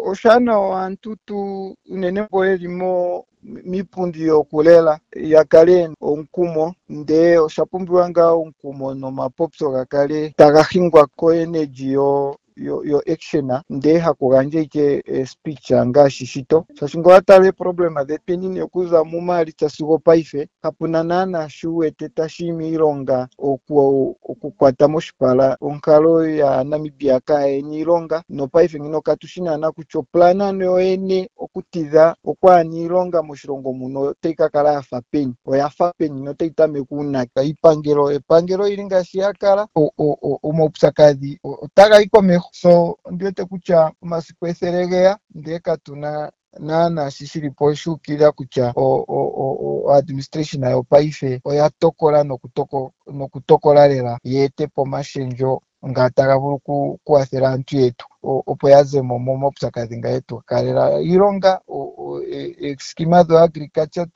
oshana wantu tu unene mboye limo mipundi yokulela yakale omukumo nde oshapumbiwa ngaa omukumo nomapopyo gakale taga hingwa ko energy yo action nde hakugandja ike speech ngaashi shito shaashi ngele watala problema dhetu enini okuza mumaalitsa sigo paife kapuna naana shi wete tashi miilonga okukwata moshipala onkalo ya Namibia kaayena iilonga nopaife ngino katushi naana kutya opulana ano yoyene okutidha okwaana iilonga moshilongo muno otayi kakala yafa peni, oyafa peni notayi tameke uunake. Epangelo ili ngaashi yakala omaupyakadhi otaga yi komeho, so ondiwete kutya omasiku ethele geya ndele katuna naana shi shilipo shuukilila kutya administration yopaife oya tokola nokutokola lela yeetepo omashendjo nga taga vulu okukwathela aantu yetu opo yazemo momaupyakadhi nga yetu kalela iilonga, eeskima dho agriculture